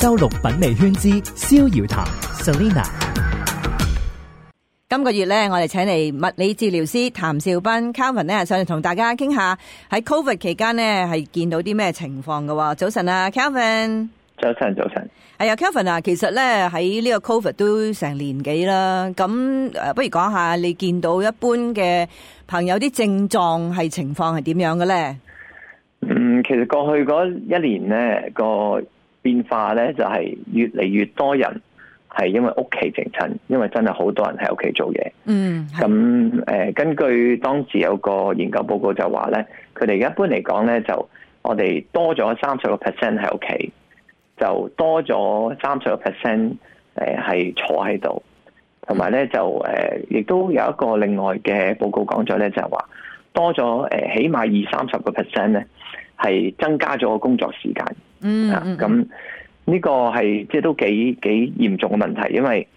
周六品味圈之逍遙談 Selina。 今個月咧，我哋請嚟物理治療師譚兆斌 Calvin 咧，上嚟同大家傾下喺 Covid 期間咧係見到啲咩情況嘅。早晨啊 ，Calvin。 早晨。 係啊 ，Calvin 啊，其實咧喺呢個 Covid 都成年幾啦，咁不如講下你見到一般嘅朋友啲症狀係情況係點樣嘅咧？ 其實過去嗰一年咧個變化咧就係越嚟越多人係因為屋企整親，因為真係好多人喺屋企做嘢。咁根據當時有個研究報告就話咧，佢哋一般嚟講咧就我哋多咗30% 喺屋企，就多咗30% 係坐喺度，同埋咧就亦都有一個另外嘅報告講咗咧，就係話多咗起碼20-30% 咧係增加咗個工作時間。咁呢個係即係都幾嚴重嘅問題，因為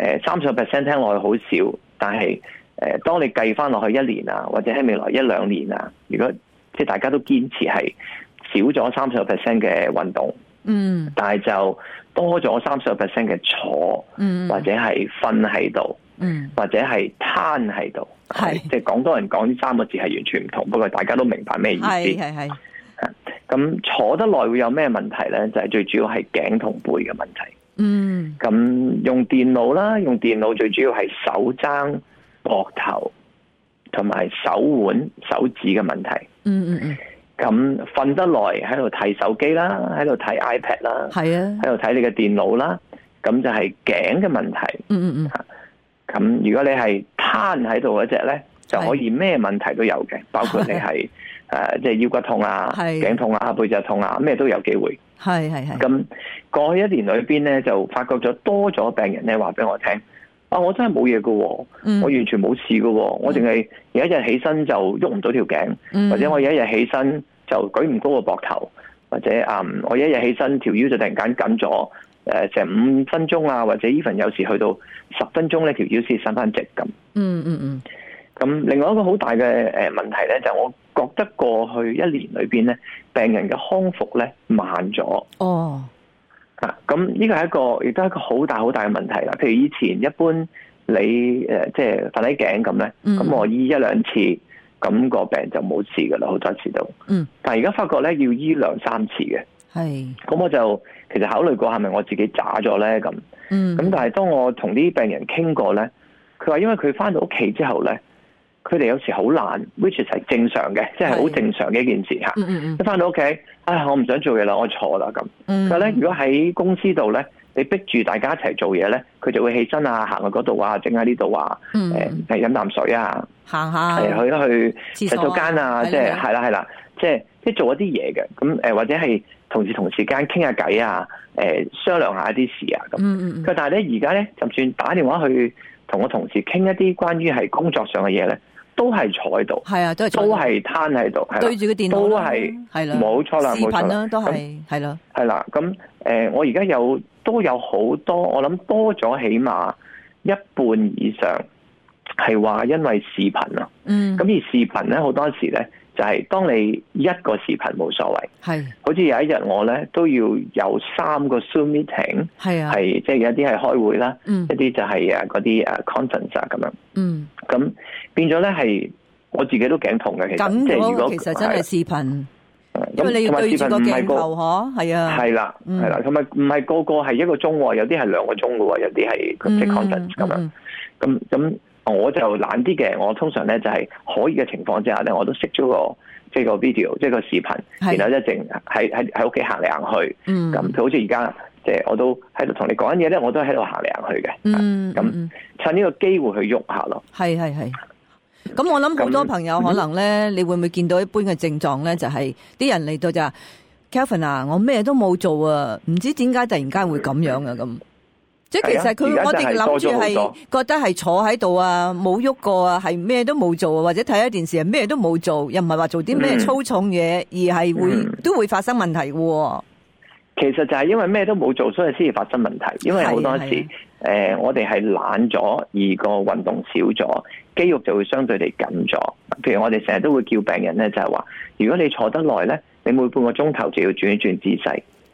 30% 聽落去好少，但係當你計翻落去一年啊，或者喺未來1-2年啊，如果即係大家都堅持係少咗30% 嘅運動，但係就多咗30% 嘅坐，或者係瞓喺度，或者係攤喺度，即係廣東人講呢3個字係完全唔同，不過大家都明白咩意思。係。咁坐得耐會有咩問題咧？就係最主要係頸同背嘅問題。咁用電腦啦，用電腦最主要係手踭、膊頭同埋手腕、手指嘅問題。咁瞓得耐喺度睇手機啦，喺度睇 iPad 啦，喺度睇你嘅電腦啦，咁就係頸嘅問題。咁如果你係攤喺度嗰隻咧，就可以咩問題都有嘅，包括你係即係腰骨痛啊、頸痛啊、背脊痛啊，咩都有機會。咁過去一年裏邊咧，就發覺咗多咗病人咧話俾我聽，我真係冇嘢㗎，我完全冇事㗎，我淨係有一日起身就喐唔到條頸，或者我有一日起身就舉唔高個膊頭，或者我有一日起身條腰就突然間緊咗成5分鐘啊，或者 even 有時去到10分鐘咧條腰先伸翻直咁。咁另外一個好大嘅問題咧，就我覺得過去一年裏邊咧，病人嘅康復咧慢咗。咁呢個係亦都係一個好大嘅問題啦。譬如以前一般你即係瞓喺頸咁咧，咁我醫1-2次，咁個病就冇事噶啦，好多次都。但係而家發覺咧要醫2-3次嘅。咁我就其實考慮過係咪我自己渣咗咧咁。咁但係當我同啲病人傾過咧，佢話因為佢翻到屋企之後咧，佢哋有時好懶 ，which is 係正常嘅，即係好正常嘅一件事嚇。一翻到屋企，我唔想做嘢啦，我坐啦咁。但係咧，如果喺公司度咧，你逼住大家一齊做嘢咧，佢就會起身啊，行去嗰度啊，整下呢度啊，飲啖水啊，行下，去洗手間啊，即係係啦，即係做一啲嘢嘅。咁或者係同事間傾下偈啊，商量下一啲事啊咁。但係咧，而家咧，就算打電話去同我同事傾一啲關於係工作上嘅嘢咧，都係坐喺度，都係攤喺度， 對住個電腦，都係啦， 冇錯啦， 視頻啦，都係啦， 係啦。咁我而家都有好多，我諗多咗起碼一半以上係話因為視頻啊。咁而視頻咧好多時咧就係當你一個視頻冇所謂，好似有一日我咧都要有3個 Zoom meeting，係即係有啲係開會啦，一啲就係嗰啲conference 啊咁樣。咁變咗咧係我自己都頸痛嘅，其實即係如果其實真係視頻，因為你要對住個鏡頭嗬，係啦，同埋唔係個個係1個鐘，有啲係2個鐘嘅，有啲係即係 conference 咁樣。咁我就懶啲嘅，我通常咧就係可以嘅情況之下咧，我都熄咗個即係個 video， 即係個視頻，然後一直喺屋企行嚟行去。咁佢好似而家即係我都喺度同你講緊嘢咧，我都喺度行嚟行去嘅。咁趁呢個機會去喐下咯。係。 咁我諗好多朋友可能咧，你會唔會見到一般嘅症狀咧？就係啲人嚟到就話 Calvin 啊，我咩都冇做啊，唔知點解突然間會咁樣啊咁。即係其實我哋諗住係覺得係坐喺度啊，冇喐過啊，係咩都冇做啊，或者睇一電視係咩都冇做，又唔係話做啲咩粗重嘢，而係都會發生問題嘅。 其實就係因為咩都冇做，所以先至發生問題。因為好多時我哋係懶咗，而個運動少咗，肌肉就會相對地緊咗。譬如我哋成日都會叫病人咧，就係話，如果你坐得耐咧，你每半個鐘頭就要轉一轉姿勢。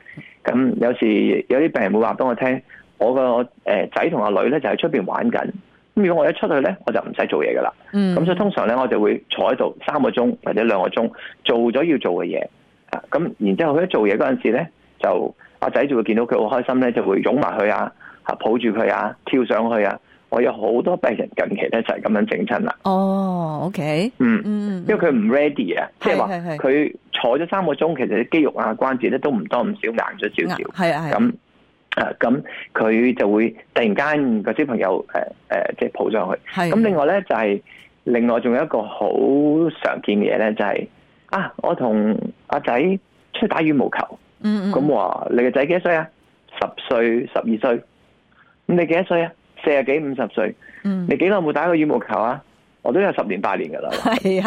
咁有時有啲病人會話俾我聽，我個仔同阿女咧就喺出邊玩緊。咁如果我一出去咧，我就唔使做嘢噶啦。咁所以通常咧，我就會坐喺度3個鐘或者2個鐘，做咗要做嘅嘢。咁然之後佢一做嘢嗰陣時咧，就阿仔就會見到佢好開心咧，就會擁埋佢啊，抱住佢啊，跳上去啊。我有好多病人近期咧就係咁樣整親啦。 哦 ，OK， 因為佢唔 ready 啊，即係話佢坐咗3個鐘，其實啲肌肉啊關節咧都唔多唔少硬咗少少。咁咁佢就會突然間個小朋友即係抱上去。咁另外咧就係另外仲有一個好常見嘅嘢咧，就係我同阿仔出去打羽毛球。咁話你個仔幾多歲啊？10歲、12歲。咁你幾多歲啊？40幾、50歲。你幾耐冇打過羽毛球啊？我都有10年8年噶啦。 係。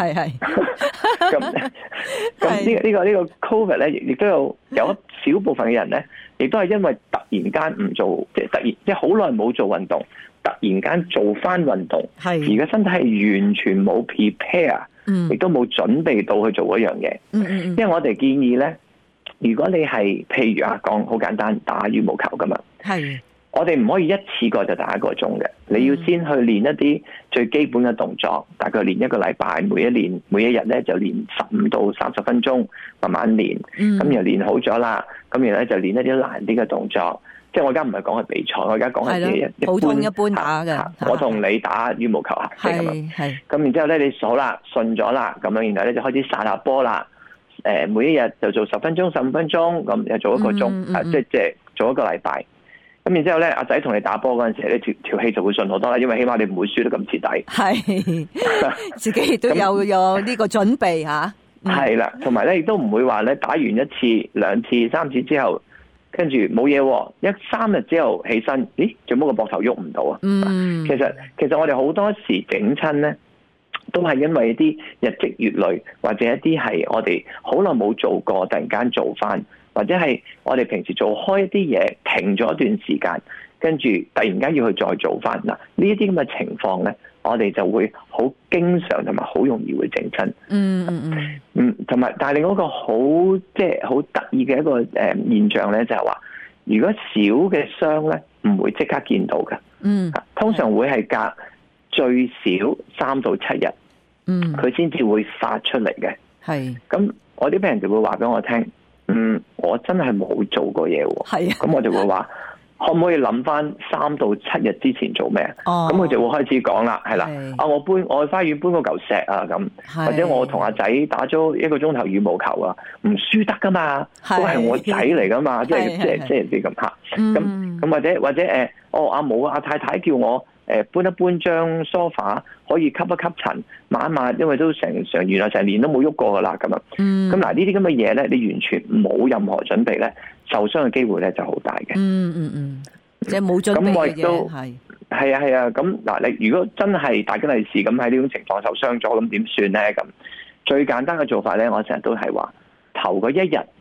咁呢個 COVID 咧，亦都有一小部分嘅人咧，亦都係因為突然間唔做，即係好耐冇做運動，突然間做翻運動，而個身體係完全冇 prepare，亦都冇準備到去做嗰樣嘢。因為我哋建議咧，如果你係譬如講好簡單打羽毛球噶嘛，我哋唔可以一次過就打1個鐘嘅，你要先去練一啲最基本嘅動作，大概練1個禮拜，每一日咧就練15到30分鐘，慢慢練。咁又練好咗啦，咁然後咧就練一啲難啲嘅動作。即係我而家唔係講係比賽，我而家講係普通一般打嘅。 我同你打羽毛球啊，係咁。咁然之後咧，你好啦，順咗啦，咁樣然後咧就開始撒下波啦。每一日就做10分鐘、15分鐘，咁又做1個鐘，即係做1個禮拜。咁然之後咧，阿仔同你打波嗰陣時，你條氣就會順好多啦，因為起碼你唔會輸得咁徹底。 自己亦都有呢個準備吓。 係啦，同埋咧亦都唔會話咧打完1次、2次、3次之後，跟住冇嘢，3日之後起身，咦，做乜個膊頭喐唔到啊？其實我哋好多時整親咧，都係因為一啲日積月累，或者一啲係我哋好耐冇做過，突然間做翻。或者係我哋平時做開一啲嘢停咗一段時間，跟住突然間要去再做翻。嗱，呢一啲咁嘅情況咧，我哋就會好經常同埋好容易會整親。同埋，但係另外一個好得意嘅一個現象咧，就係話，如果小嘅傷咧，唔會即刻見到嘅。通常會係隔最少3到7日，佢先至會發出嚟嘅。咁我啲病人就會話俾我聽。我真係冇做過嘢喎。咁我就會話，可唔可以諗翻3到7日之前做咩？咁佢就會開始講啦，係啦。我去花園搬個嚿石啊，咁或者我同阿仔打咗1個鐘頭羽毛球啊，唔輸得噶嘛，都係我仔嚟噶嘛，即係啲咁吓。咁或者阿母阿太太叫我搬一搬張梳化，可以吸一吸塵，抹一抹，因為都原來成年都冇喐過噶啦，咁樣。咁嗱，呢啲咁嘅嘢咧，你完全冇任何準備咧，受傷嘅機會咧就好大嘅。 即係冇準備嘅嘢。咁我亦都係啊。咁嗱，你如果真係大吉利是咁喺呢種情況受傷咗，咁點算咧？咁最簡單嘅做法咧，我成日都係話，頭嗰1日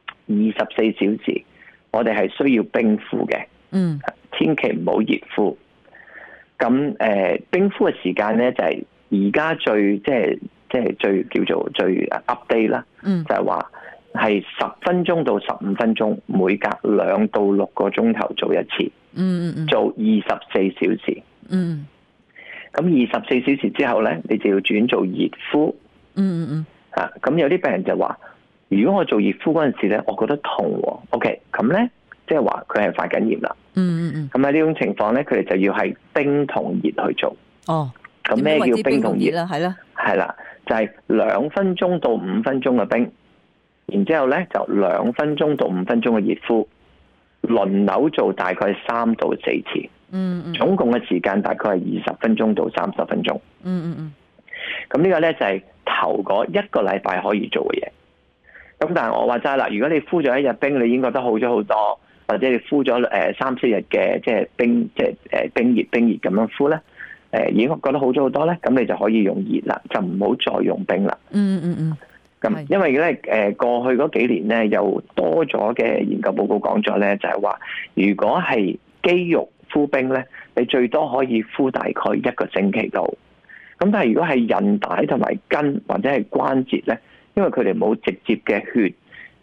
24小時，我哋係需要冰敷嘅。千祈唔好熱敷。咁冰敷嘅時間咧，就係而家最最叫做最 update 啦，就係話係10分鐘到15分鐘，每隔2到6個鐘頭做一次，做24小時。咁24小時之後咧，你就要轉做熱敷。咁有啲病人就話，如果我做熱敷嗰陣時咧，我覺得痛喎。OK，咁咧即係話佢係發緊炎啦。咁喺呢種情況咧，佢哋就要係冰同熱去做。咁咩叫冰同熱？係啦，就係2分鐘到5分鐘嘅冰，然之後咧就2分鐘到5分鐘嘅熱敷，輪流做大概3到4次。總共嘅時間大概係20分鐘到30分鐘。咁呢個咧就係頭嗰1個禮拜可以做嘅嘢。咁但係我話齋啦，如果你敷咗1日冰，你已經覺得好咗好多。或者你敷咗3-4日嘅即係冰，即係冰熱咁樣敷咧，已經覺得好咗好多咧，咁你就可以用熱啦，就唔好再用冰啦。咁因為咧過去嗰幾年咧，有多咗嘅研究報告講咗咧，就係話如果係肌肉敷冰咧，你最多可以敷大概1個星期度。咁但係如果係韌帶同埋筋或者係關節咧，因為佢哋冇直接嘅血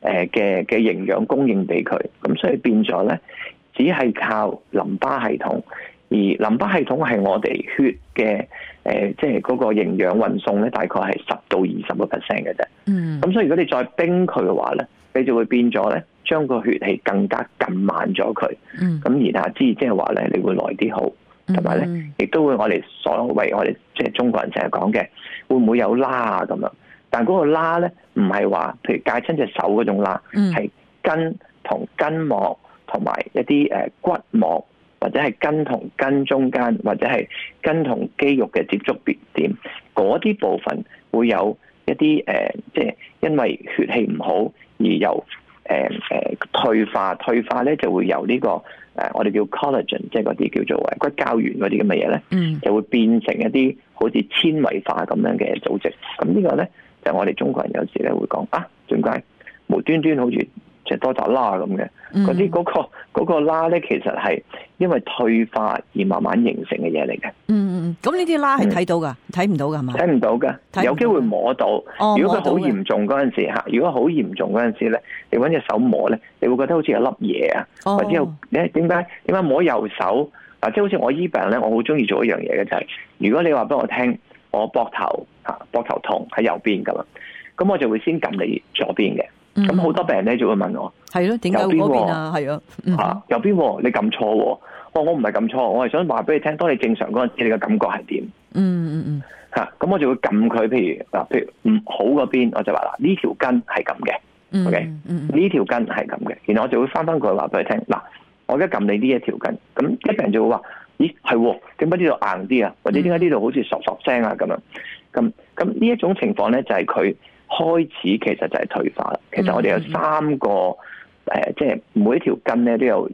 嘅營養供應俾佢，咁所以變咗咧，只係靠淋巴系統，而淋巴系統係我哋血嘅即係嗰個營養運送咧，大概係10到20% 嘅啫。咁所以如果你再冰佢嘅話咧，你就會變咗咧，將個血氣更加撳慢咗佢。咁言下之意即係話咧，你會耐啲好，同埋咧，亦都會我哋所謂我哋即係中國人成日講嘅，會唔會有拉啊咁樣？但嗰個拉咧，唔係話譬如戒親隻手嗰種拉，係筋同筋膜同埋一啲骨膜，或者係筋同筋中間，或者係筋同肌肉嘅接觸點，嗰啲部分會有一啲即係因為血氣唔好而由退化咧，就會由呢個我哋叫 collagen， 即係嗰啲叫做骨膠原嗰啲咁嘅嘢咧，就會變成一啲好似纖維化咁樣嘅組織。咁呢個咧，就我哋中國人有時咧會講啊，點解無端端好似就多扎拉咁嘅？嗰啲嗰個拉咧，其實係因為退化而慢慢形成嘅嘢嚟嘅。 咁呢啲拉係睇到噶，睇唔到噶係嘛？ 睇唔到噶，有機會摸到。如果佢好嚴重嗰陣時吓，如果好嚴重嗰陣時咧，你搵隻手摸咧，你會覺得好似有粒嘢啊，或者有點解摸右手啊？即係好似我醫病咧，我好中意做一樣嘢嘅就係，如果你話俾我聽，我膊頭痛喺右邊咁啊，咁我就會先撳你左邊嘅。咁好多病人咧就會問我， 係咯，點解嗰邊啊？係啊， 右邊你撳錯，我唔係撳錯，我係想話俾你聽，當你正常嗰陣時，你嘅感覺係點？咁我就會撳佢，譬如唔好嗰邊，我就話嗱，呢條筋係咁嘅，OK，呢條筋係咁嘅，然後我就會翻翻佢話俾你聽，嗱，我而家撳你呢一條筋，咁一病人就會話，咦係，點解呢度硬啲啊？或者點解呢度好似索聲啊咁樣？咁呢一種情況咧，就係佢開始其實就係退化啦。其實我哋有3個即係每一條筋咧都有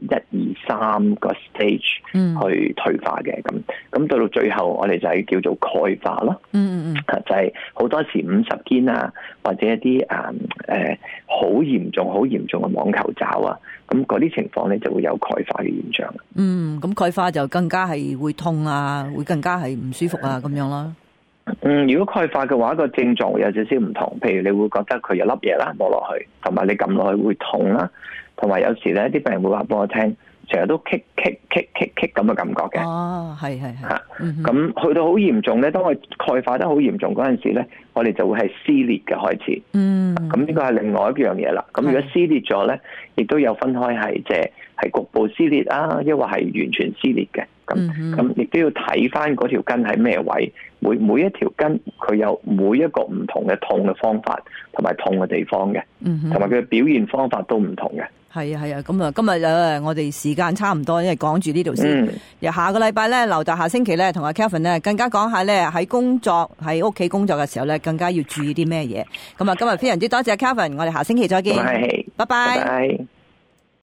1、2、3個 stage 去退化嘅。咁到最後我哋就係叫做鈣化咯。就係好多時50肩啊，或者一啲好嚴重嘅網球爪啊，咁嗰啲情況咧就會有鈣化嘅現象。 咁鈣化就更加係會痛啊，會更加係唔舒服啊咁樣咯。 如果鈣化嘅話，個症狀會有少少唔同，譬如你會覺得佢有粒嘢啦，摸落去，同埋你撳落去會痛啦，同埋有時咧啲病人會話俾我聽，成日都棘咁嘅感覺嘅。 係咁去到好嚴重咧，當佢鈣化得好嚴重嗰陣時咧，我哋就會係撕裂嘅開始。咁呢個係另外一樣嘢啦。咁如果撕裂咗咧，亦都有分開係即係局部撕裂啊，抑或係完全撕裂嘅。咁亦都要睇翻嗰條筋喺咩位，每一條筋佢有每一個唔同嘅痛嘅方法，同埋痛嘅地方嘅，同埋佢嘅表現方法都唔同嘅。 係啊，咁啊，今日我哋時間差唔多，因為講住呢度先。下個禮拜咧，留待下星期咧，同阿 Kelvin 咧更加講下咧喺屋企工作嘅時候咧，更加要注意啲咩嘢。咁啊，今日非常之多謝 Kelvin，我哋下星期再見。拜拜。